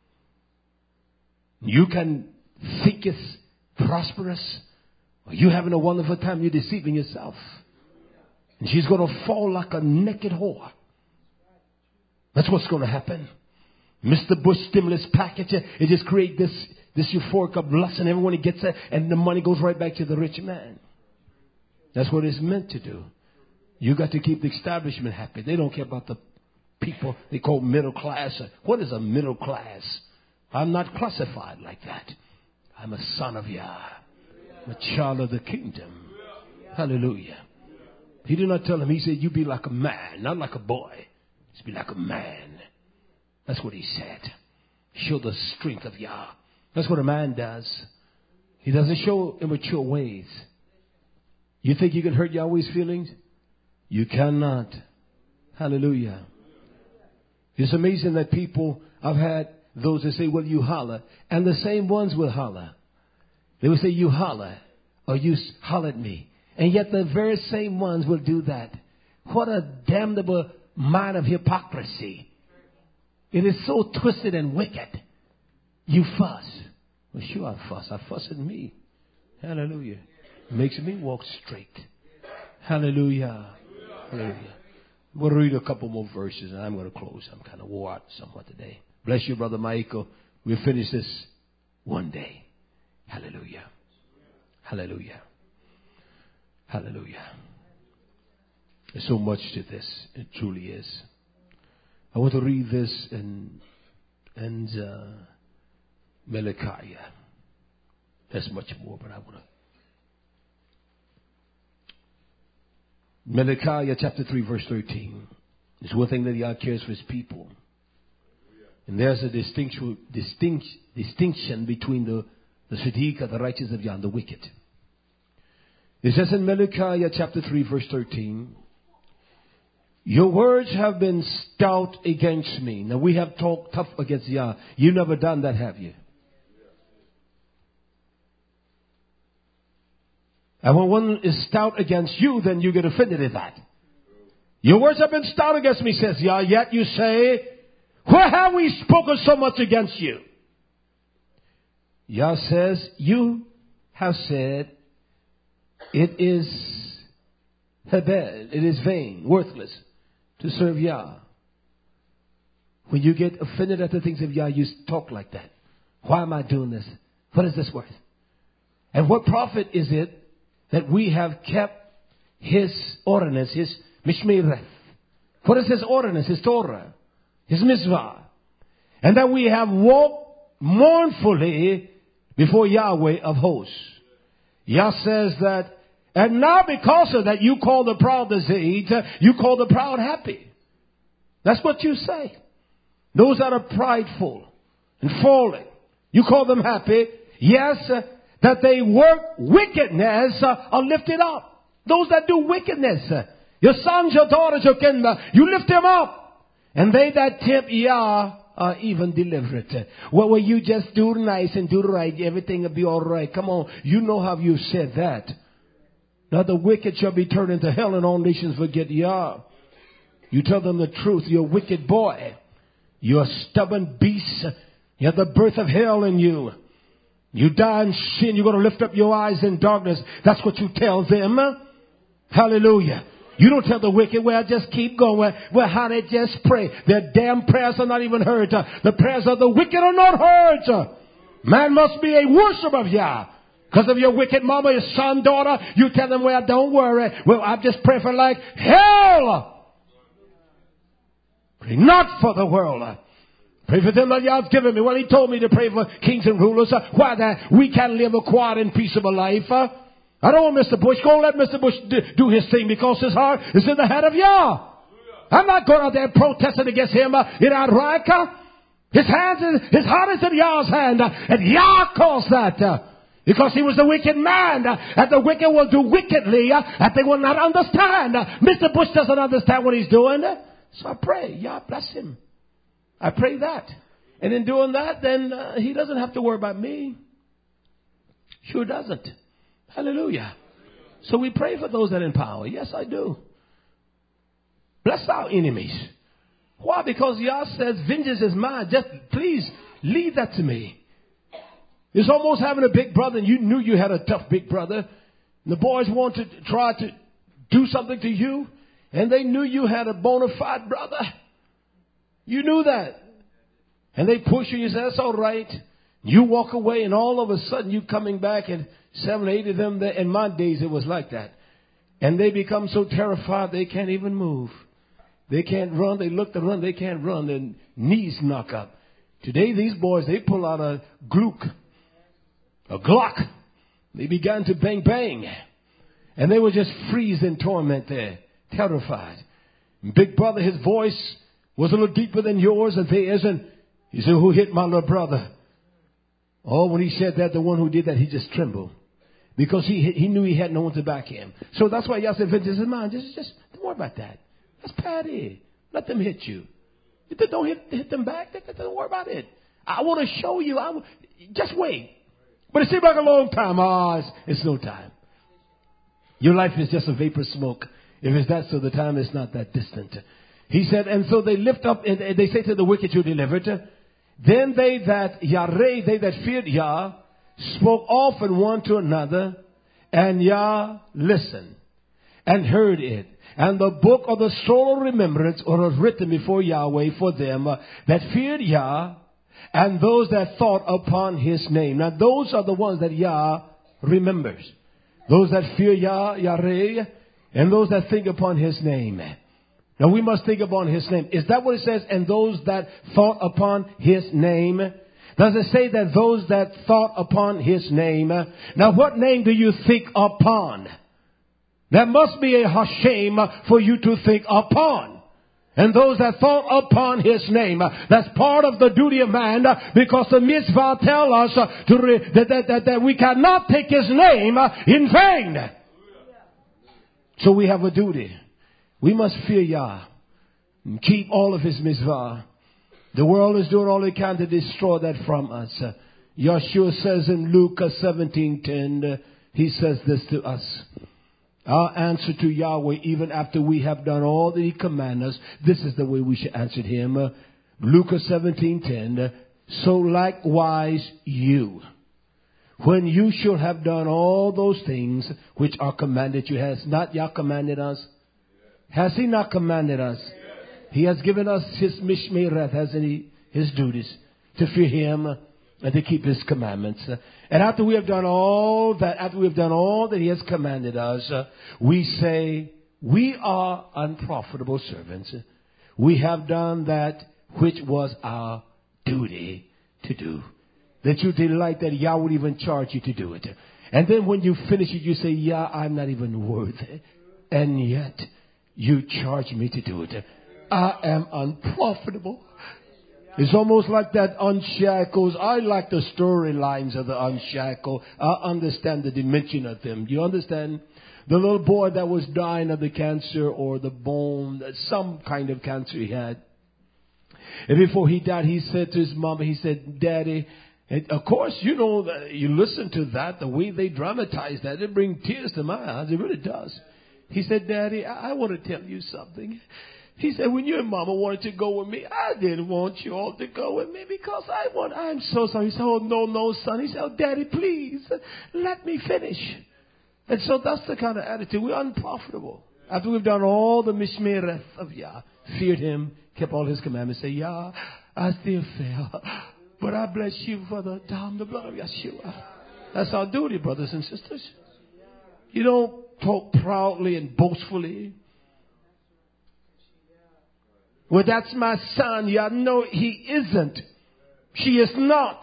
You can think it's prosperous. Or you're having a wonderful time. You're deceiving yourself. And she's going to fall like a naked whore. That's what's going to happen. Mister Bush stimulus package, it just creates this, this euphoric of lust, and everyone gets it, and the money goes right back to the rich man. That's what it's meant to do. You got to keep the establishment happy. They don't care about the people they call middle class. What is a middle class? I'm not classified like that. I'm a son of Yah. I'm a child of the kingdom. Hallelujah. He did not tell him. He said, you be like a man, not like a boy. Just be like a man. That's what he said. Show the strength of Yah. That's what a man does. He doesn't show immature ways. You think you can hurt Yahweh's feelings? You cannot. Hallelujah. It's amazing that people, I've had those that say, well, you holler. And the same ones will holler. They will say, you holler. Or you holler at me. And yet the very same ones will do that. What a damnable mind of hypocrisy. It is so twisted and wicked. You fuss. Well, sure I fuss. I fuss at me. Hallelujah. Makes me walk straight. Hallelujah. Hallelujah. We'll read a couple more verses and I'm going to close. I'm kind of wore out somewhat today. Bless you, Brother Michael. We'll finish this one day. Hallelujah. Hallelujah. Hallelujah. There's so much to this. It truly is. I want to read this in, in uh, Malachi. There's much more, but I want to. Malachi chapter three, verse thirteen. It's one thing that Yah cares for his people. And there's a distinction, distinct, distinction between the, the Siddiq, the righteous of Yah, and the wicked. It says in Malachi chapter three, verse thirteen, your words have been stout against me. Now we have talked tough against Yah. You've never done that, have you? And when one is stout against you, then you get offended at that. Your words have been stout against me, says Yah, yet you say, where have we spoken so much against you? Yah says, you have said, it is hebed, it is vain, worthless to serve Yah. When you get offended at the things of Yah, you talk like that. Why am I doing this? What is this worth? And what profit is it that we have kept his ordinance, his mishmereth? What is his ordinance, his Torah, his mitzvah? And that we have walked mournfully before Yahweh of hosts. Yah says that, and now because of that, you call the proud diseased, you call the proud happy. That's what you say. Those that are prideful and falling, you call them happy. Yes, uh, that they work wickedness uh, are lifted up. Those that do wickedness, uh, your sons, your daughters, your kin, uh, you lift them up. And they that tempt Yah are even delivered. Well, well, you just do nice and do right, everything will be all right. Come on, you know how you said that. Now the wicked shall be turned into hell, and all nations forget Yah. You tell them the truth. You're a wicked boy. You're a stubborn beast. You have the birth of hell in you. You die in sin. You're going to lift up your eyes in darkness. That's what you tell them. Hallelujah. You don't tell the wicked, well, just keep going. Well, how they just pray. Their damn prayers are not even heard. The prayers of the wicked are not heard. Man must be a worshiper of Yah. Because of your wicked mama, your son, daughter, you tell them, well, don't worry. Well, I just pray for like hell. Pray not for the world. Pray for them that Yah's given me. Well, he told me to pray for kings and rulers. Why that? We can live a quiet and peaceable life. I don't want Mister Bush. Go let Mister Bush do his thing because his heart is in the hand of Yah. I'm not going out there protesting against him in Iraq. His hands, his heart is in Yah's hand. And Yah calls that. Because he was a wicked man. And the wicked will do wickedly. And they will not understand. Mister Bush doesn't understand what he's doing. So I pray, Yah bless him. I pray that. And in doing that, then uh, he doesn't have to worry about me. Sure doesn't. Hallelujah. So we pray for those that are in power. Yes, I do. Bless our enemies. Why? Because Yah says, vengeance is mine. Just please leave that to me. It's almost having a big brother, and you knew you had a tough big brother. And the boys wanted to try to do something to you, and they knew you had a bona fide brother. You knew that. And they push you, you say, that's all right. You walk away, and all of a sudden you coming back, and seven, eight of them, there. In my days it was like that. And they become so terrified they can't even move. They can't run. They look to run. They can't run. Their knees knock up. Today these boys, they pull out a Glock, a Glock. They began to bang bang. And they were just freeze in torment there, terrified. And big brother, his voice was a little deeper than yours and theirs. And he said, who hit my little brother? Oh, when he said that, the one who did that, he just trembled. Because he he knew he had no one to back him. So that's why y'all said, vengeance is mine. Just, just don't worry about that. That's Patty. Let them hit you. Don't hit, hit them back. Don't worry about it. I want to show you. I, just wait. But it seems like a long time. Ah, it's, it's no time. Your life is just a vapor smoke. If it's that, so the time is not that distant. He said, and so they lift up, and they say to the wicked, you delivered. Then they that, Yareh, they that feared Yah, spoke often one to another, and Yah listened and heard it. And the book of the scroll of remembrance was written before Yahweh for them uh, that feared Yah, and those that thought upon his name. Now those are the ones that Yah remembers. Those that fear Yah, Yareh, and those that think upon his name. Now we must think upon his name. Is that what it says? And those that thought upon his name. Does it say that those that thought upon his name? Now what name do you think upon? There must be a Hashem for you to think upon. And those that thought upon his name. That's part of the duty of man, because the mitzvah tell us to re- that, that, that, that we cannot take his name in vain. So we have a duty. We must fear Yah and keep all of his mitzvah. The world is doing all it can to destroy that from us. Uh, Yeshua says in Luke seventeen ten, uh, he says this to us. Our answer to Yahweh, even after we have done all that he commands us, this is the way we should answer him. Uh, Luke seventeen ten, uh, so likewise you, when you should have done all those things which are commanded you, has not Yah commanded us? Has he not commanded us? He has given us his mishmereth, hasn't he? His duties to fear him and to keep his commandments. And after we have done all that, after we have done all that he has commanded us, we say, we are unprofitable servants. We have done that which was our duty to do. That you delight that Yah would even charge you to do it. And then when you finish it, you say, Yah, I'm not even worthy. And yet, you charge me to do it. I am unprofitable. It's almost like that Unshackles. I like the storylines of the Unshackle. I understand the dimension of them. Do you understand? The little boy that was dying of the cancer or the bone, some kind of cancer he had. And before he died, he said to his mom, he said, Daddy, and of course, you know, you listen to that, the way they dramatize that, it brings tears to my eyes. It really does. He said, Daddy, I, I want to tell you something. He said, when you and Mama wanted to go with me, I didn't want you all to go with me because I want, I'm so sorry. He said, oh, no, no, son. He said, oh, Daddy, please, let me finish. And so that's the kind of attitude. We're unprofitable. After we've done all the mishmereth of Yah, feared him, kept all his commandments, say, Yah, I still fail. But I bless you for the damn the blood of Yeshua. That's our duty, brothers and sisters. You don't talk proudly and boastfully. Well, that's my son. Yeah, no, he isn't. She is not.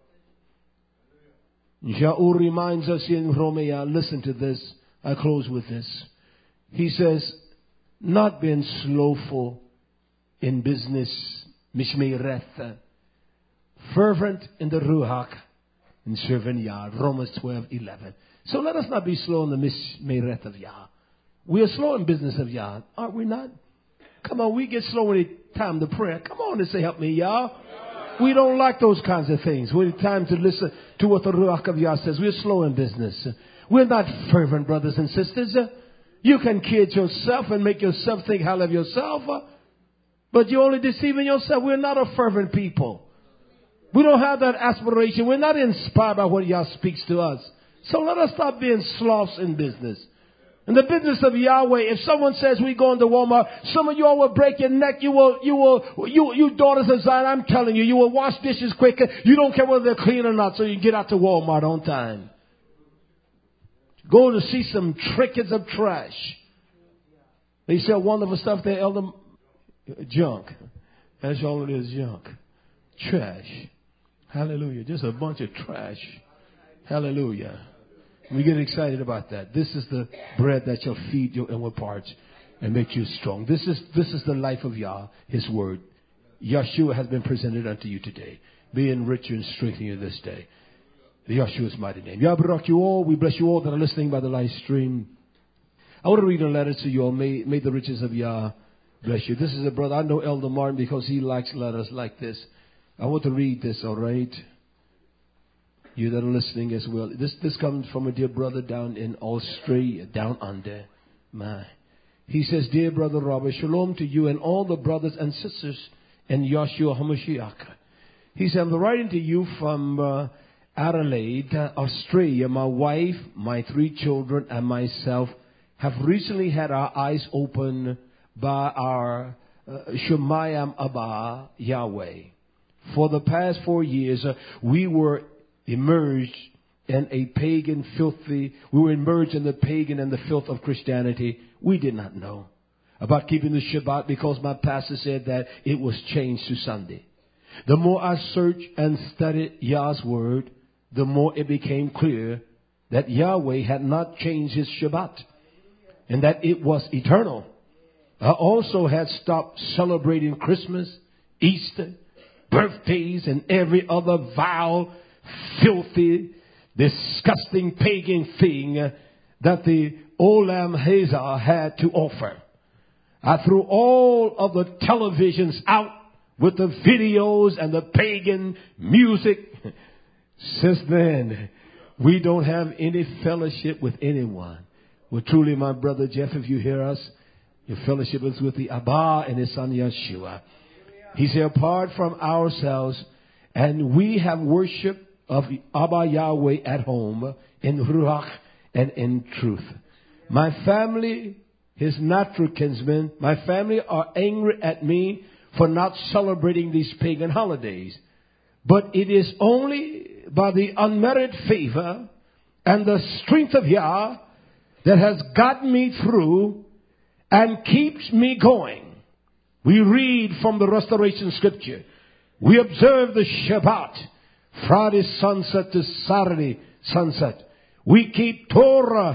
Shaul reminds us in Romeo, listen to this. I close with this. He says, not being slowful in business, mishmereth, fervent in the ruach, and serving Yah. Romans twelve eleven. So let us not be slow in the mishmereth of Yah. We are slow in business of Yah, aren't we not? Come on, we get slow when it's time to pray. Come on and say, help me, Yah. We don't like those kinds of things. When it's time to listen to what the Ruach of Yah says, we're slow in business. We're not fervent, brothers and sisters. You can kid yourself and make yourself think hell of yourself. But you're only deceiving yourself. We're not a fervent people. We don't have that aspiration. We're not inspired by what Yah speaks to us. So let us stop being sloths in business. In the business of Yahweh, if someone says we go into Walmart, some of you all will break your neck. You will, you will, you, you daughters of Zion, I'm telling you, you will wash dishes quicker. You don't care whether they're clean or not, so you get out to Walmart on time. Go to see some trinkets of trash. They sell wonderful stuff there, Elder. Junk. That's all it is, junk. Trash. Hallelujah. Just a bunch of trash. Hallelujah. We get excited about that. This is the bread that shall feed your inward parts and make you strong. This is this is the life of Yah, His word. Yeshua has been presented unto you today. Be enriched and strengthen you this day. In Yeshua's mighty name. Yah bless you all. We bless you all that are listening by the live stream. I want to read a letter to you all. May, may the riches of Yah bless you. This is a brother. I know Elder Martin because he likes letters like this. I want to read this, all right? You that are listening as well. This this comes from a dear brother down in Australia, down under. My. He says, Dear Brother Robert, shalom to you and all the brothers and sisters in Yeshua HaMashiach. He said, I'm writing to you from uh, Adelaide, Australia. My wife, my three children, and myself have recently had our eyes opened by our uh, Shemayim Abba Yahweh. For the past four years, uh, we were Emerged in a pagan, filthy, we were immersed in the pagan and the filth of Christianity. We did not know about keeping the Shabbat because my pastor said that it was changed to Sunday. The more I searched and studied Yah's word, the more it became clear that Yahweh had not changed his Shabbat and that it was eternal. I also had stopped celebrating Christmas, Easter, birthdays, and every other vile, filthy, disgusting pagan thing that the Olam Hazar had to offer. I threw all of the televisions out with the videos and the pagan music. Since then, we don't have any fellowship with anyone. Well, truly, my brother Jeff, if you hear us, your fellowship is with the Abba and his son Yeshua. He said, apart from ourselves, and we have worship of Abba Yahweh at home in Ruach and in truth. My family, his natural kinsmen, my family are angry at me for not celebrating these pagan holidays. But it is only by the unmerited favor and the strength of Yah that has gotten me through and keeps me going. We read from the Restoration Scripture. We observe the Shabbat, Friday sunset to Saturday sunset. We keep Torah.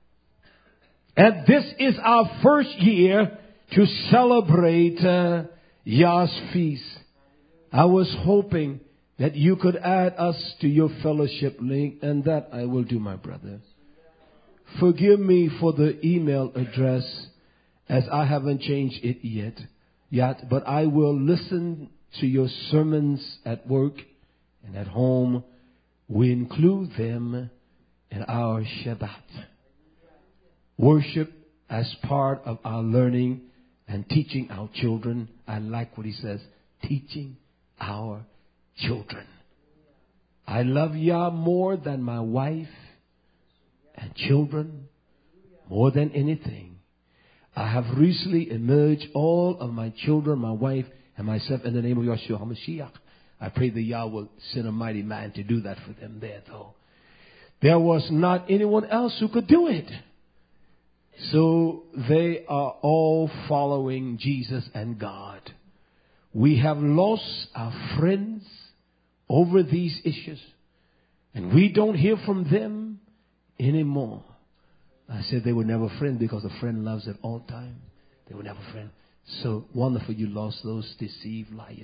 And this is our first year to celebrate uh, Yah's feast. I was hoping that you could add us to your fellowship link, and that I will do, my brother. Forgive me for the email address, as I haven't changed it yet, yet, but I will listen to your sermons at work and at home. We include them in our Shabbat. Worship as part of our learning and teaching our children. I like what he says, teaching our children. I love Yah more than my wife and children, more than anything. I have recently emerged all of my children, my wife, and myself in the name of Yeshua HaMashiach. I pray that Yah will send a mighty man to do that for them there, though. There was not anyone else who could do it. So they are all following Jesus and God. We have lost our friends over these issues, and we don't hear from them anymore. I said they were never friends because a friend loves at all times. They were never friends. So wonderful you lost those deceived liars.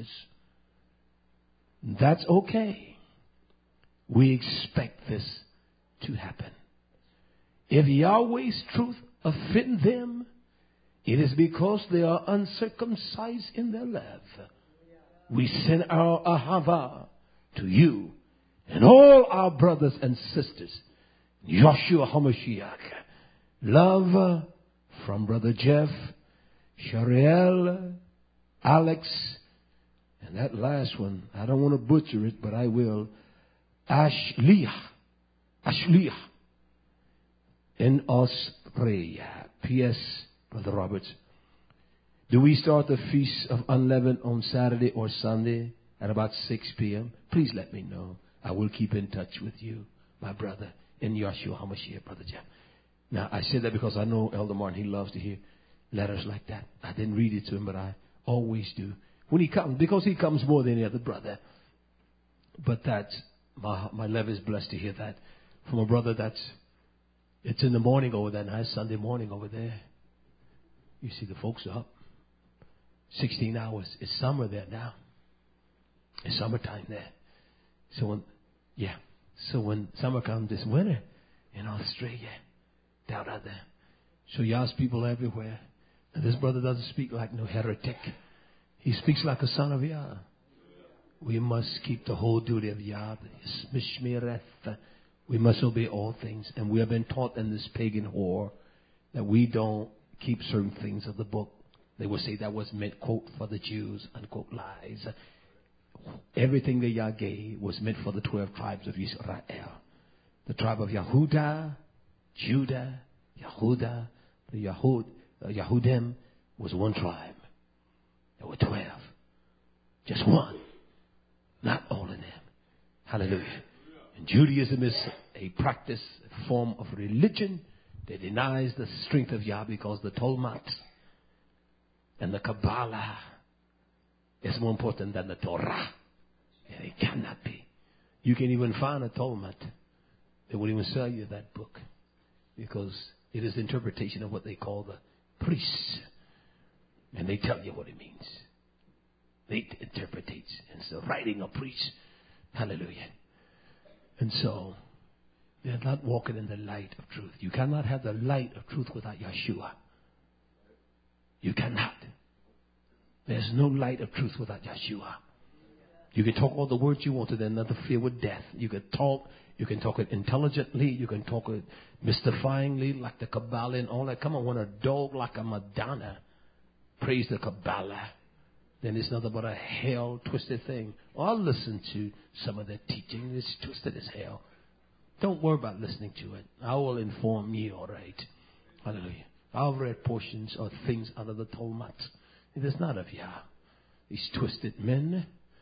That's okay. We expect this to happen. If Yahweh's truth offend them, it is because they are uncircumcised in their love. We send our ahava to you and all our brothers and sisters. Yeshua HaMashiach. Love from Brother Jeff, Shariel, Alex, and that last one, I don't want to butcher it, but I will. Ashlia. Ashlia. In Australia. P S. Brother Roberts. Do we start the Feast of Unleavened on Saturday or Sunday at about six p.m.? Please let me know. I will keep in touch with you, my brother, in Yahshua HaMashiach, Brother Jeff. Now, I say that because I know Elder Martin, he loves to hear letters like that. I didn't read it to him, but I always do. When he comes, because he comes more than any other brother. But that's, my, my love is blessed to hear that from a brother that's, it's in the morning over there, nice Sunday morning over there. You see the folks are up. sixteen hours. It's summer there now. It's summertime there. So when, yeah. So when summer comes this winter in Australia, down out there. So Yah's people everywhere. And this brother doesn't speak like no heretic. He speaks like a son of Yah. We must keep the whole duty of Yah. We must obey all things. And we have been taught in this pagan whore that we don't keep certain things of the book. They will say that was meant, quote, for the Jews, unquote, lies. Everything that Yah gave was meant for the twelve tribes of Israel. The tribe of Yehudah, Judah, Yehudah, the Yahud, uh, Yahudim was one tribe. There were twelve. Just one. Not all of them. Hallelujah. And Judaism is a practice, a form of religion that denies the strength of Yah because the Talmud and the Kabbalah is more important than the Torah. And it cannot be. You can even find a Talmud. They won't even sell you that book because it is the interpretation of what they call the priests. And they tell you what it means. They interpret it. And so writing a priest. Hallelujah. And so they're not walking in the light of truth. You cannot have the light of truth without Yeshua. You cannot. There's no light of truth without Yeshua. You can talk all the words you want to, then not fear with death. You can talk, you can talk it intelligently, you can talk it mystifyingly, like the Kabbalah and all that. Come on, when a dog like a Madonna praise the Kabbalah, then it's nothing but a hell twisted thing. Or I'll listen to some of their teaching. It's twisted as hell. Don't worry about listening to it. I will inform you, all right. Hallelujah. I've read portions of things out of the Talmud. It is not of Yah. These twisted men,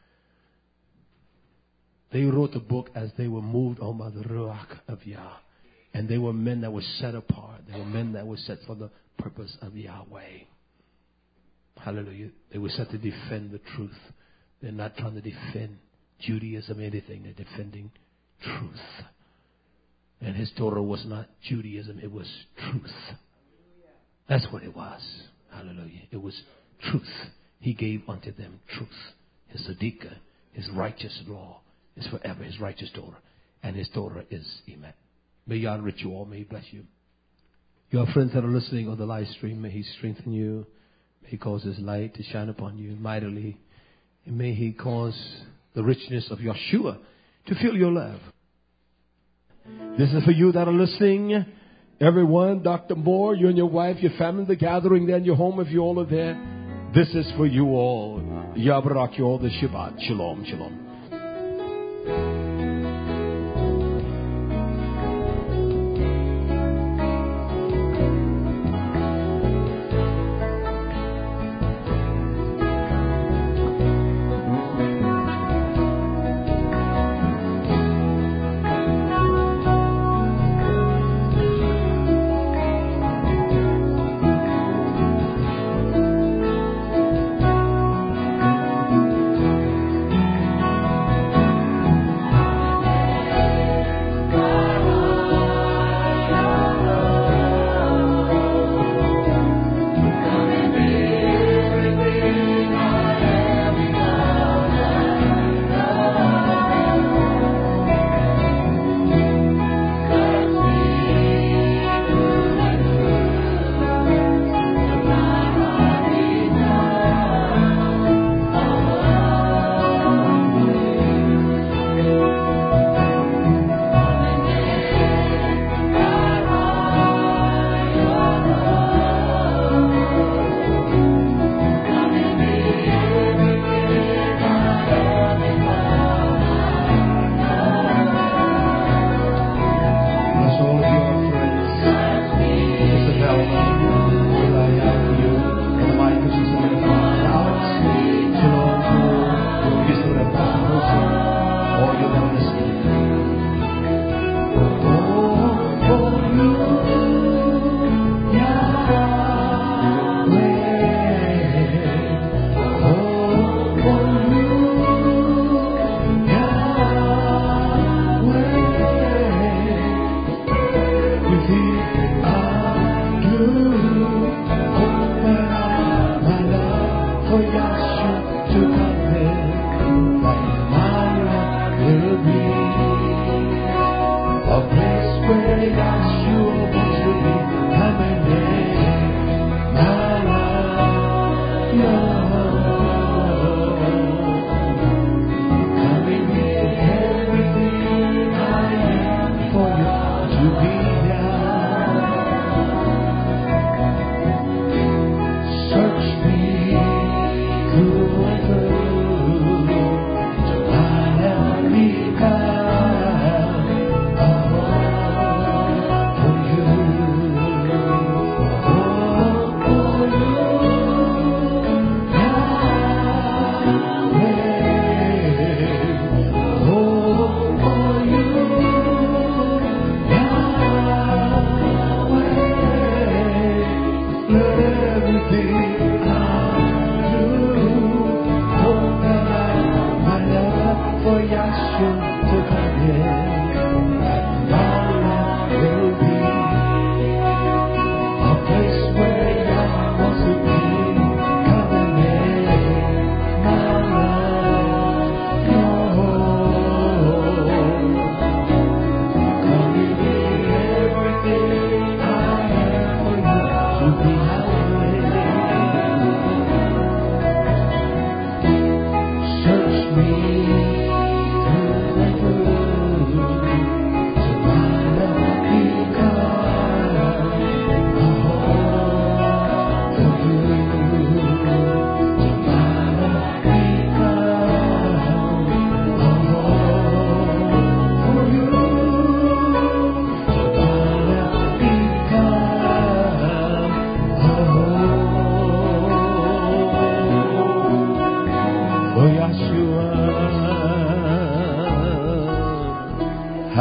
they wrote the book as they were moved on by the Ruach of Yah. And they were men that were set apart. They were men that were set for the purpose of Yahweh. Hallelujah. They were set to defend the truth. They're not trying to defend Judaism or anything. They're defending truth. And his Torah was not Judaism. It was truth. That's what it was. Hallelujah. It was truth. He gave unto them truth. His Sadika, his righteous law is forever. His righteous Torah. And his Torah is Iman. May God enrich you all. May He bless you. Your friends that are listening on the live stream, may He strengthen you. May He cause His light to shine upon you mightily. And may He cause the richness of Yeshua to fill your love. This is for you that are listening. Everyone, Doctor Moore, you and your wife, your family, the gathering there in your home, if you all are there. This is for you all. Yabrak you all the Shabbat. Shalom, shalom.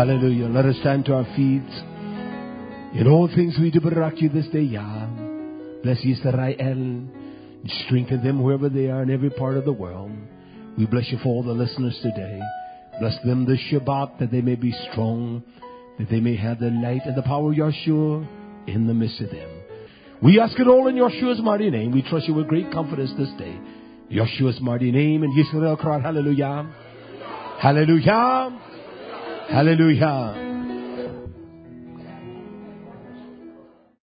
Hallelujah. Let us stand to our feet. In all things we do barak you this day, Yah. Bless Yisrael. Strengthen them wherever they are in every part of the world. We bless you for all the listeners today. Bless them this Shabbat, that they may be strong, that they may have the light and the power of Yeshua in the midst of them. We ask it all in Yeshua's mighty name. We trust you with great confidence this day. Yeshua's mighty name, and Yisrael cried, hallelujah. Hallelujah. Hallelujah.